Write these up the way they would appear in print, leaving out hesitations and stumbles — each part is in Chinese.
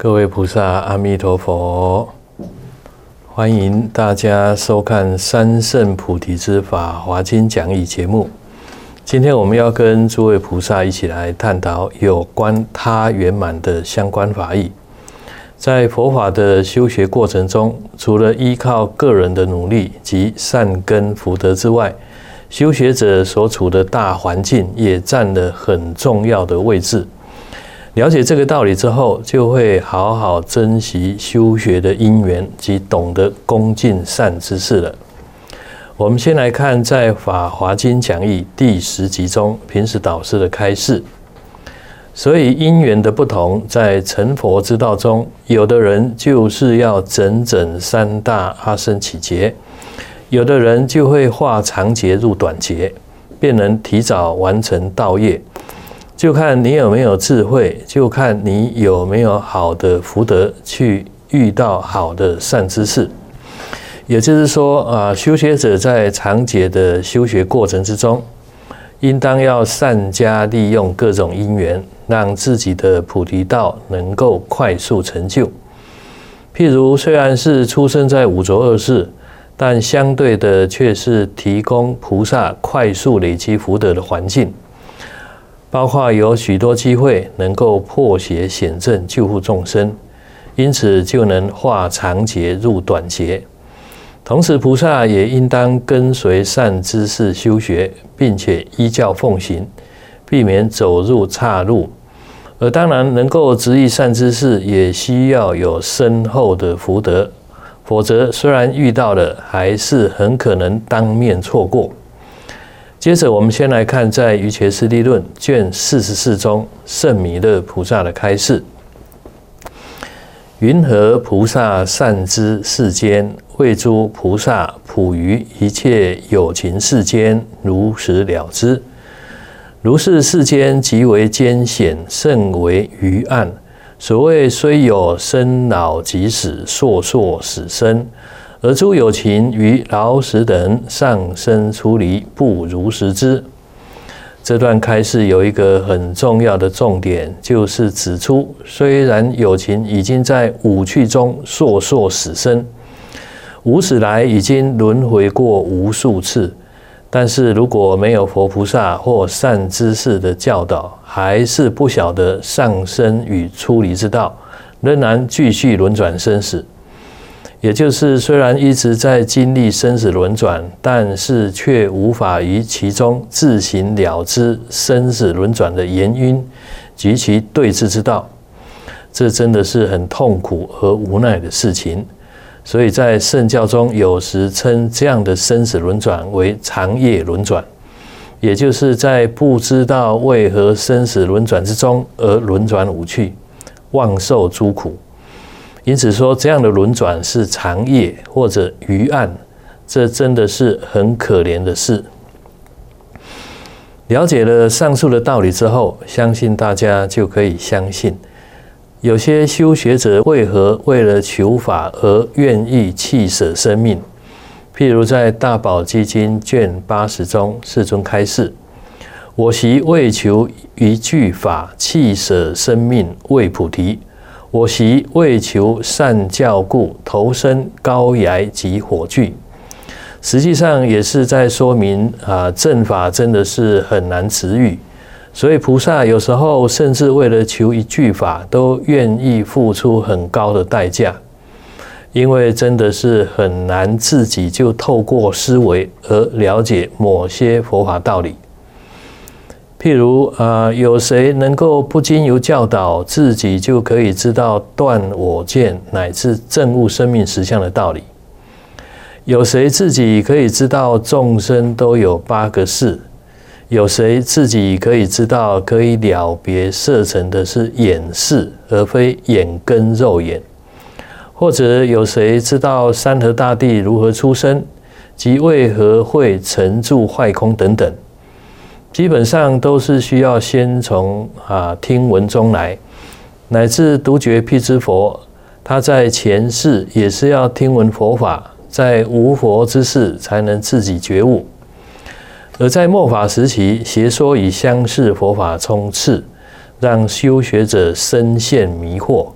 各位菩萨，阿弥陀佛！欢迎大家收看三圣菩提之法华经讲义节目。今天我们要跟诸位菩萨一起来探讨有关他圆满的相关法义。在佛法的修学过程中，除了依靠个人的努力及善根福德之外，修学者所处的大环境也占了很重要的位置。了解这个道理之后，就会好好珍惜修学的因缘及懂得恭敬善知识了。我们先来看在《法华经讲义》第10集中平时导师的开示。所以因缘的不同，在成佛之道中，有的人就是要整整3大阿僧祇劫，有的人就会化长劫入短劫，便能提早完成道业。就看你有没有智慧，就看你有没有好的福德去遇到好的善知识。也就是说，修学者在长劫的修学过程之中，应当要善加利用各种因缘，让自己的菩提道能够快速成就。譬如虽然是出生在五浊恶世，但相对的却是提供菩萨快速累积福德的环境。包括有许多机会能够破邪显正救护众生，因此就能化长劫入短劫。同时菩萨也应当跟随善知识修学，并且依教奉行，避免走入岔路。而当然能够执意善知识，也需要有深厚的福德，否则虽然遇到了，还是很可能当面错过。接着我们先来看在《瑜伽师地论》卷44中圣弥勒菩萨的开示。云何菩萨善知世间，为诸菩萨普于一切有情世间，如实了之。如是世间极为艰险，甚为愚暗。所谓虽有生老及死，烁烁死生，而诸有情于老死等上生出离，不如实知。这段开示有一个很重要的重点，就是指出，虽然有情已经在五趣中烁烁死生，无始来已经轮回过无数次，但是如果没有佛菩萨或善知识的教导，还是不晓得上生与出离之道，仍然继续轮转生死。也就是虽然一直在经历生死轮转，但是却无法于其中自行了知生死轮转的原因及其对治之道，这真的是很痛苦和无奈的事情。所以在圣教中有时称这样的生死轮转为长夜轮转，也就是在不知道为何生死轮转之中而轮转五趣，妄受诸苦。因此说，这样的轮转是长夜或者愚暗，这真的是很可怜的事。了解了上述的道理之后，相信大家就可以相信，有些修学者为何为了求法而愿意弃舍生命。譬如在《大宝积经》卷80中，世尊开示：我昔为求一句法，弃舍生命为菩提。我昔为求善教故，投身高崖及火炬。实际上也是在说明正法真的是很难持遇，所以菩萨有时候甚至为了求一句法，都愿意付出很高的代价，因为真的是很难自己就透过思维而了解某些佛法道理。譬如有谁能够不经由教导，自己就可以知道断我见乃至证悟生命实相的道理？有谁自己可以知道众生都有8个识？有谁自己可以知道可以了别色尘的是眼识，而非眼根肉眼？或者有谁知道山河大地如何出生，及为何会沉住坏空等等？基本上都是需要先从听闻中来，乃至独觉辟支佛，他在前世也是要听闻佛法，在无佛之世才能自己觉悟。而在末法时期，邪说以相似佛法充斥，让修学者深陷迷惑，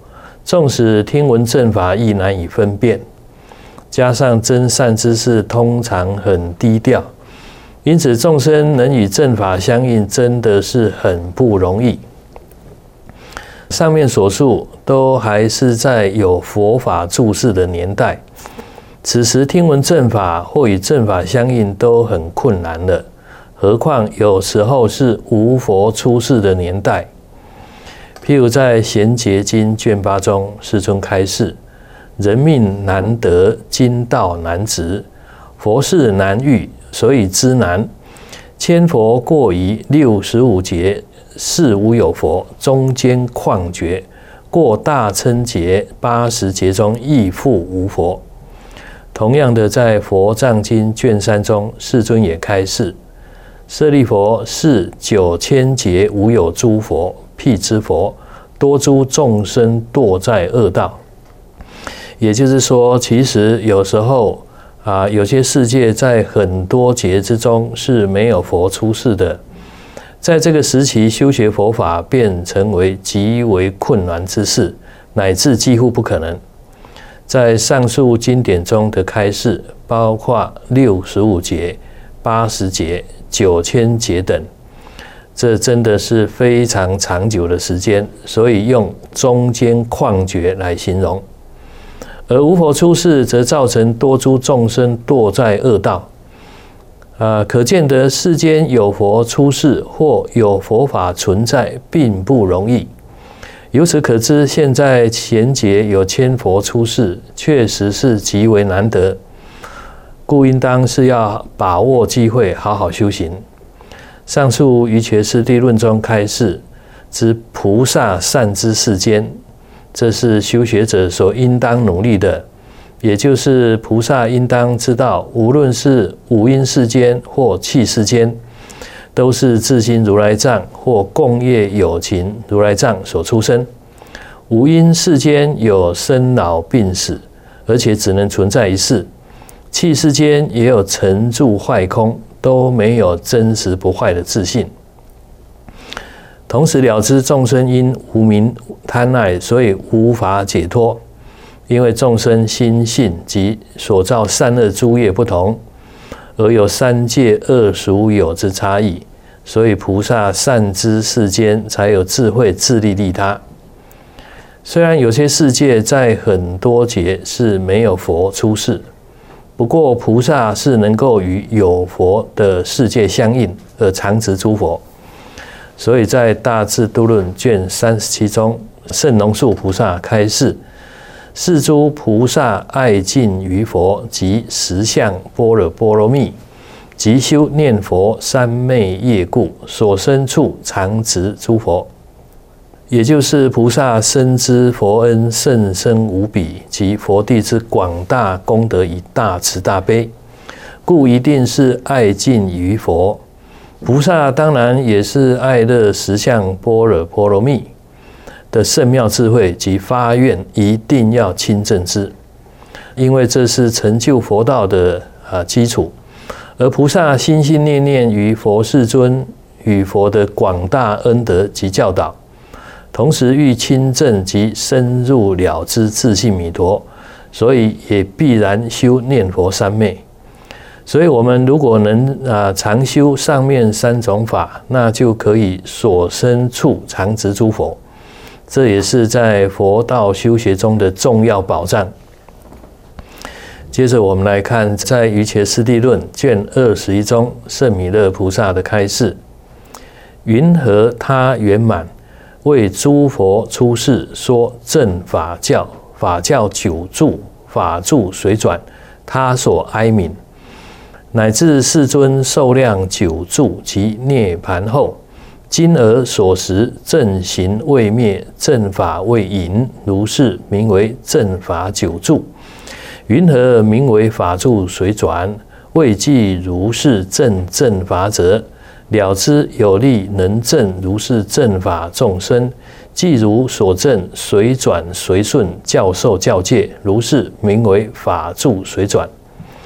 纵使听闻正法亦难以分辨，加上真善知识通常很低调，因此众生能与正法相应，真的是很不容易。上面所述都还是在有佛法住世的年代，此时听闻正法或与正法相应都很困难了，何况有时候是无佛出世的年代。譬如在《贤劫经》卷8中，世尊开示：人命难得，经道难值，佛事难遇，所以知难。千佛过于65劫，是无有佛，中间旷绝，过大称劫80劫中，亦复无佛。同样的，在《佛藏经》卷3中，世尊也开示：舍利佛，是9000劫无有诸佛，辟支佛，多诸众生堕在恶道。也就是说，其实有时候有些世界在很多劫之中是没有佛出世的，在这个时期修学佛法便成为极为困难之事，乃至几乎不可能。在上述经典中的开示，包括65劫、80劫、9000劫等，这真的是非常长久的时间，所以用中间旷绝来形容。而无佛出世，则造成多诸众生堕在恶道。可见得世间有佛出世或有佛法存在，并不容易。由此可知，现在贤劫有千佛出世，确实是极为难得，故应当是要把握机会，好好修行。上述于觉师地论中开示之菩萨善知世间，这是修学者所应当努力的，也就是菩萨应当知道，无论是五阴世间或气世间，都是自心如来藏或共业有情如来藏所出生。五阴世间有生老病死，而且只能存在一世；气世间也有成住坏空，都没有真实不坏的自信。同时了知众生因无明贪爱，所以无法解脱。因为众生心性及所造善恶诸业不同，而有三界恶俗有之差异，所以菩萨善知世间才有智慧自利利他。虽然有些世界在很多劫是没有佛出世，不过菩萨是能够与有佛的世界相应而常值诸佛。所以在《大智度论》卷37中，圣龙树菩萨开示：是诸菩萨爱敬于佛，即实相般若波罗蜜，即修念佛三昧业故，所生处常值诸佛。也就是菩萨深知佛恩甚深无比，及佛地之广大功德与大慈大悲，故一定是爱敬于佛。菩萨当然也是爱乐实相般若波罗蜜的圣妙智慧及发愿，一定要亲证之，因为这是成就佛道的基础。而菩萨心心念念于佛世尊与佛的广大恩德及教导，同时欲亲证及深入了知自性弥陀，所以也必然修念佛三昧。所以我们如果能常修上面三种法，那就可以所生处常值诸佛。这也是在佛道修学中的重要保障。接着我们来看在《瑜伽师地论》卷21中，圣弥勒菩萨的开示：云何他圆满，为诸佛出世，说正法教，法教久住，法住随转，他所哀悯。乃至世尊寿量久住及涅盘后，今而所识正行未灭，正法未隐，如是名为正法久住。云何名为法住随转？未记如是正法者，了知有力能证如是正法众生，既如所证随转随顺，教授教戒，如是名为法住随转。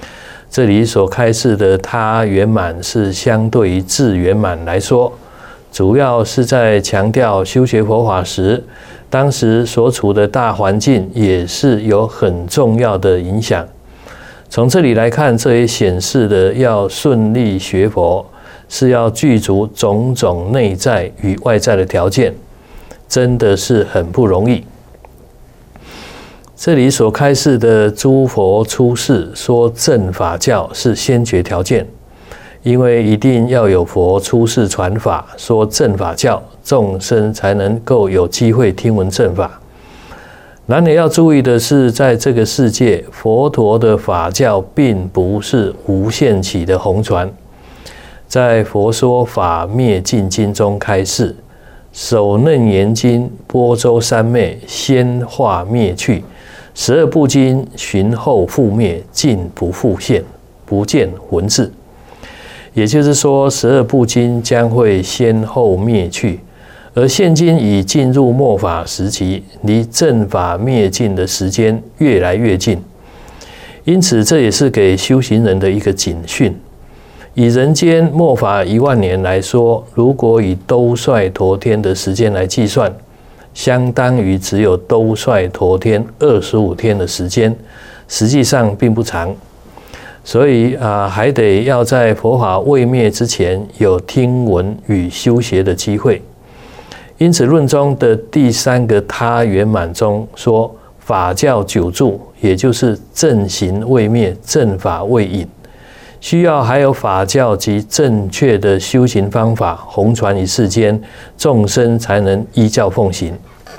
这里所开示的他圆满，是相对于智圆满来说， 主要是在强调修学佛法时，当时所处的大环境也是有很重要的影响。从这里来看，这也显示了要顺利学佛，是要具足种种内在与外在的条件，真的是很不容易。这里所开示的诸佛出世说正法教是先决条件，因为一定要有佛出世传法，说正法教，众生才能够有机会听闻正法。然而要注意的是，在这个世界，佛陀的法教并不是无限期的弘传。在《佛说法灭尽经》中开示，首楞严经、波州三昧先化灭去，12部经循后复灭，尽不复现，不见文字。也就是说，12部经将会先后灭去，而现今已进入末法时期，离正法灭尽的时间越来越近。因此，这也是给修行人的一个警讯。以人间末法1万年来说，如果以兜率陀天的时间来计算，相当于只有兜率陀天25天的时间，实际上并不长。所以还得要在佛法未灭之前有听闻与修学的机会。因此论中的第3个他圆满中说，法教久住，也就是正行未灭，正法未隐，需要还有法教及正确的修行方法弘传于世间，众生才能依教奉行。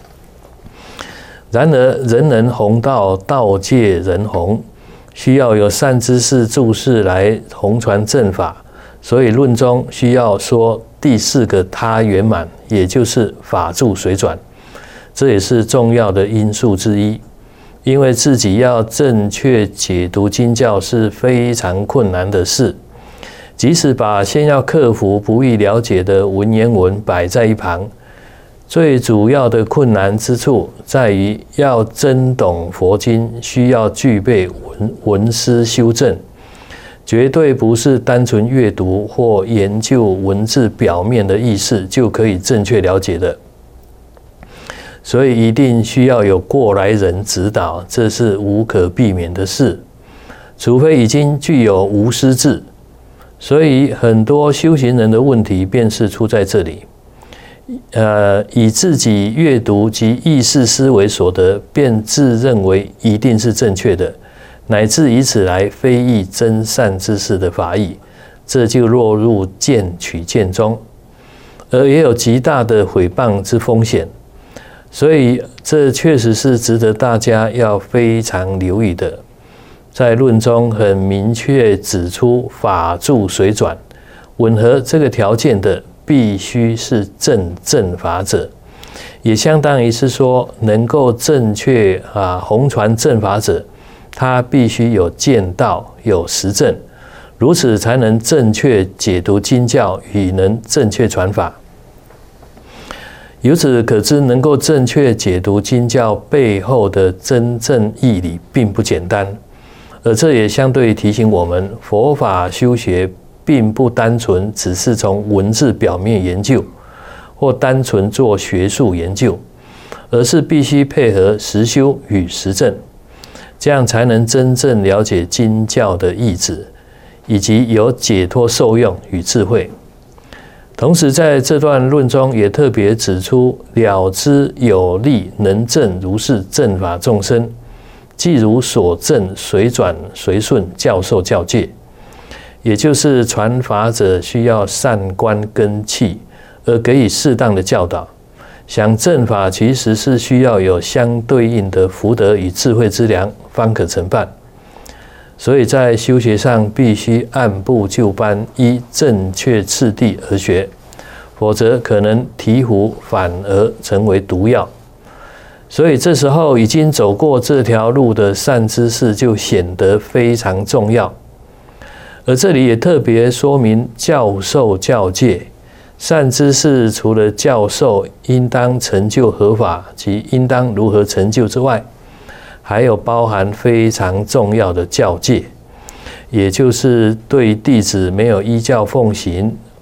然而人人弘道，道界人弘，需要有善知识注释来弘传正法，所以论中需要说第4个他圆满，也就是法住水转，这也是重要的因素之一。因为自己要正确解读经教是非常困难的事，即使把先要克服不易了解的文言文摆在一旁，最主要的困难之处在于要真懂佛经，需要具备文思修正，绝对不是单纯阅读或研究文字表面的意思就可以正确了解的。所以一定需要有过来人指导，这是无可避免的事，除非已经具有无师自。所以很多修行人的问题便是出在这里。以自己阅读及意识思维所得，便自认为一定是正确的，乃至以此来非议真善之事的法义，这就落入见取见中，而也有极大的毁谤之风险。所以这确实是值得大家要非常留意的。在论中很明确指出，法住水转，吻合这个条件的必须是正法者，也相当于是说，能够正确弘传正法者，他必须有见道，有实证，如此才能正确解读经教与能正确传法。由此可知，能够正确解读经教背后的真正义理并不简单，而这也相对提醒我们，佛法修学并不单纯只是从文字表面研究，或单纯做学术研究，而是必须配合实修与实证，这样才能真正了解经教的意旨，以及有解脱受用与智慧。同时在这段论中也特别指出，了知有力能证如是正法众生，即如所证随转随顺教授教戒，也就是传法者需要善观根器，而给予适当的教导。想正法其实是需要有相对应的福德与智慧之粮方可成办，所以在修学上必须按部就班，依正确次第而学，否则可能醍醐反而成为毒药。所以这时候已经走过这条路的善知识就显得非常重要。而这里也特别说明教授教戒，善知识除了教授应当成就合法及应当如何成就之外，还有包含非常重要的教戒，也就是对弟子没有依教奉行，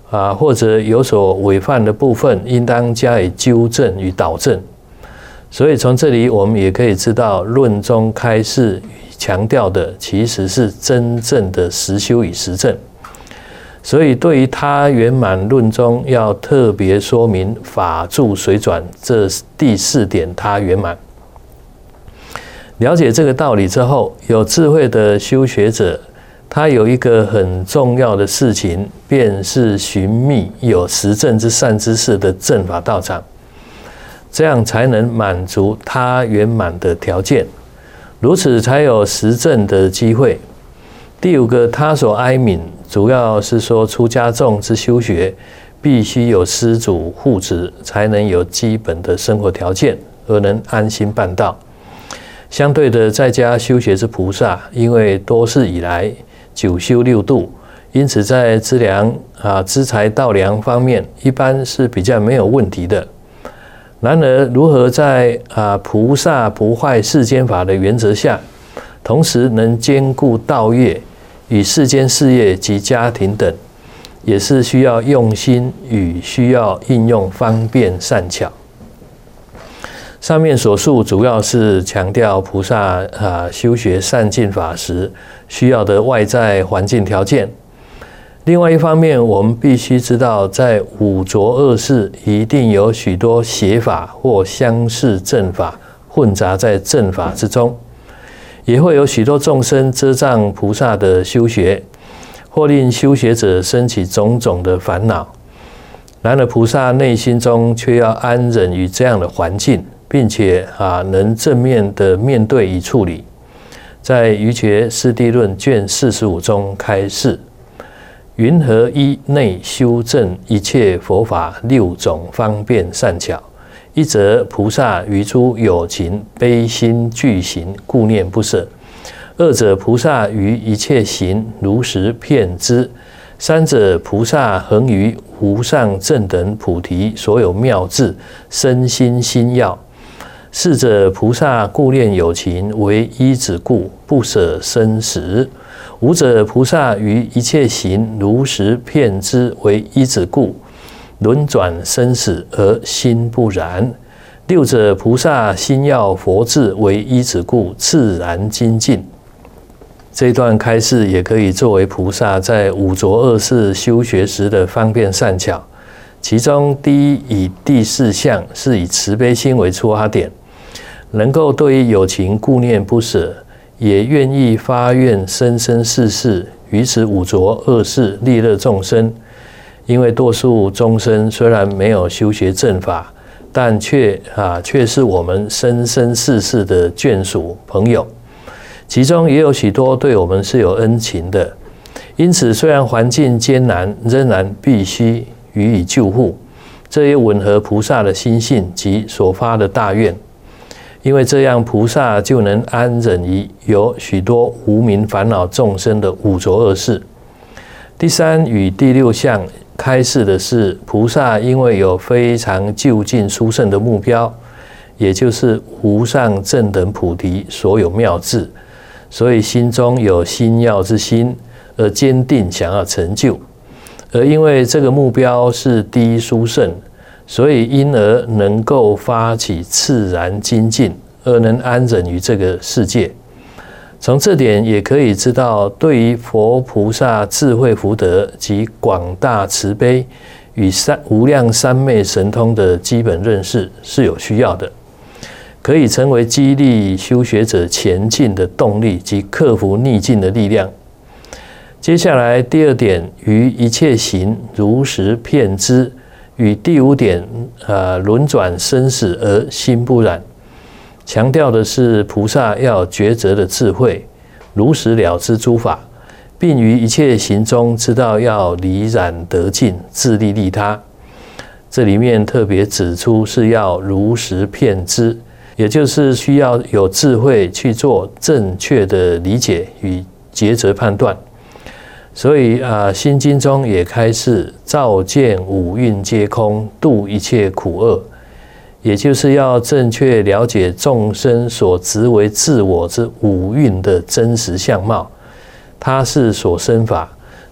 或者有所违犯的部分，应当加以纠正与导正。所以从这里我们也可以知道，论中开示强调的其实是真正的实修与实证。所以对于他圆满论中要特别说明法住随转这第4点他圆满。了解这个道理之后，有智慧的修学者，他有一个很重要的事情，便是寻觅有实证之善知识的正法道场，这样才能满足他圆满的条件，如此才有实证的机会。第5个他所哀悯，主要是说出家众之修学必须有施主护持，才能有基本的生活条件，而能安心办道。相对的，在家修学之菩萨，因为多世以来久修6度，因此在资粮资财道粮方面，一般是比较没有问题的。然而，如何在菩萨不坏世间法的原则下，同时能兼顾道业与世间事业及家庭等，也是需要用心与需要应用方便善巧。上面所述主要是强调菩萨修学善尽法时需要的外在环境条件。另外一方面，我们必须知道，在五浊恶世一定有许多邪法或相似正法混杂在正法之中，也会有许多众生遮障菩萨的修学，或令修学者生起种种的烦恼。然而菩萨内心中却要安忍于这样的环境，并且能正面的面对与处理。在《瑜伽师地论》卷45中开示，云何依内修正一切佛法6种方便善巧？一则菩萨于诸有情悲心具行，故念不舍；二者菩萨于一切行如实遍知；三者菩萨恒于无上正等菩提所有妙智，身心心要；四者菩萨故念有情为依止故，不舍生死；五者菩萨于一切行如实遍知为依止故，轮转生死而心不染；六者菩萨心要佛智为依止故，自然精进。这一段开示也可以作为菩萨在五浊恶世修学时的方便善巧。其中第一与第4项是以慈悲心为出发点，能够对于有情顾念不舍，也愿意发愿生生世世于此五浊恶世利乐众生。因为多数众生虽然没有修学正法，但却是我们生生世世的眷属朋友，其中也有许多对我们是有恩情的。因此虽然环境艰难，仍然必须予以救护，这也吻合菩萨的心性及所发的大愿。因为这样菩萨就能安忍于有许多无明烦恼众生的五浊恶世。第3与第6项开示的是，菩萨因为有非常究竟殊胜的目标，也就是无上正等菩提所有妙智，所以心中有心要之心，而坚定想要成就。而因为这个目标是第一殊胜，所以因而能够发起自然精进，而能安忍于这个世界。从这点也可以知道，对于佛菩萨智慧福德及广大慈悲与无量三昧神通的基本认识是有需要的，可以成为激励修学者前进的动力及克服逆境的力量。接下来第2点，于一切行如实遍知，与第5点轮转生死而心不染，强调的是菩萨要抉择的智慧，如实了知诸法，并于一切行中知道要离染得净，自利利他。这里面特别指出是要如实遍知，也就是需要有智慧去做正确的理解与抉择判断。所以心经中也开示照见五蕴皆空，度一切苦厄，也就是要正确了解众生所执为自我之五蕴的真实相貌，它是所生法，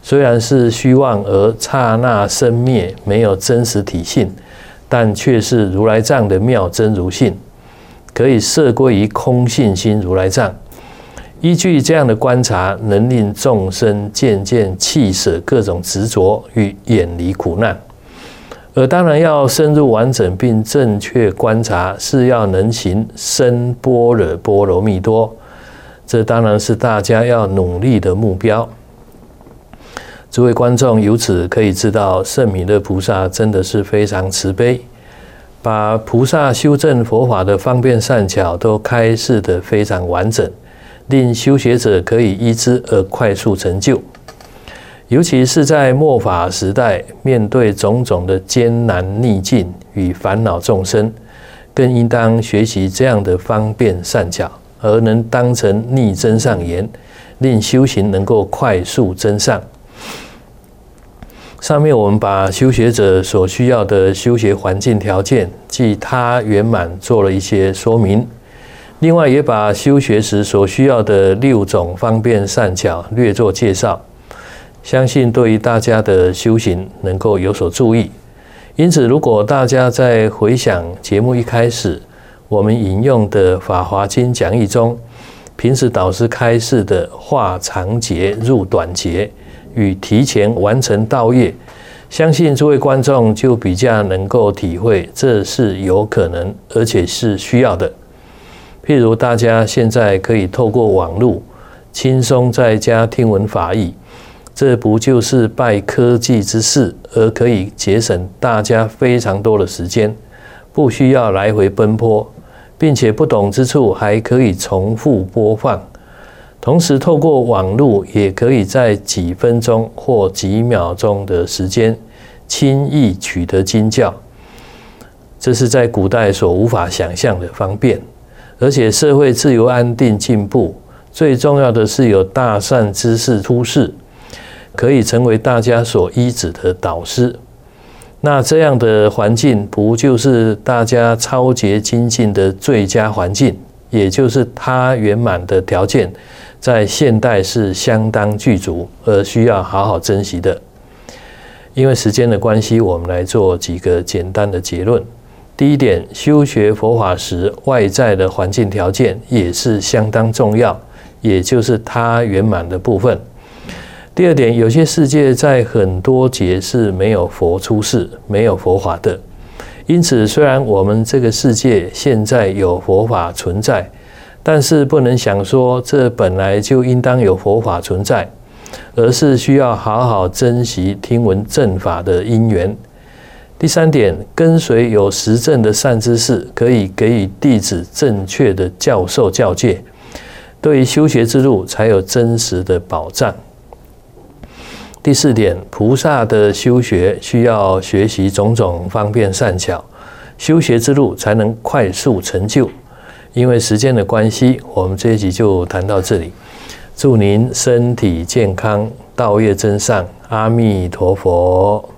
虽然是虚妄而刹那生灭，没有真实体性，但却是如来藏的妙真如性，可以摄归于空性心如来藏。依据这样的观察，能令众生渐渐弃舍各种执着与远离苦难。而当然要深入完整并正确观察，是要能行深般若波罗蜜多，这当然是大家要努力的目标。诸位观众由此可以知道，圣弥勒菩萨真的是非常慈悲，把菩萨修正佛法的方便善巧都开示得非常完整，令修学者可以依之而快速成就。尤其是在末法时代，面对种种的艰难逆境与烦恼众生，更应当学习这样的方便善巧，而能当成逆增上缘，令修行能够快速增上。上面我们把修学者所需要的修学环境条件即他圆满做了一些说明，另外也把修学时所需要的6种方便善巧略作介绍，相信对于大家的修行能够有所注意。因此，如果大家在回想节目一开始我们引用的《法华经》讲义中，平时导师开示的化长劫入短劫与提前完成道业，相信诸位观众就比较能够体会这是有可能而且是需要的。譬如大家现在可以透过网络轻松在家听闻法义，这不就是拜科技之赐，而可以节省大家非常多的时间，不需要来回奔波，并且不懂之处还可以重复播放。同时透过网络也可以在几分钟或几秒钟的时间轻易取得经教，这是在古代所无法想象的方便。而且社会自由安定进步，最重要的是有大善知识出世，可以成为大家所依止的导师。那这样的环境不就是大家超捷精进的最佳环境，也就是他圆满的条件，在现代是相当具足，而需要好好珍惜的。因为时间的关系，我们来做几个简单的结论。第一点，修学佛法时，外在的环境条件也是相当重要，也就是他圆满的部分。第二点，有些世界在很多劫是没有佛出世，没有佛法的。因此，虽然我们这个世界现在有佛法存在，但是不能想说这本来就应当有佛法存在，而是需要好好珍惜听闻正法的因缘。第三点，跟随有实证的善知识，可以给予弟子正确的教授教戒，对于修学之路才有真实的保障。第四点，菩萨的修学需要学习种种方便善巧，修学之路才能快速成就。因为时间的关系，我们这一集就谈到这里。祝您身体健康，道业增上，阿弥陀佛。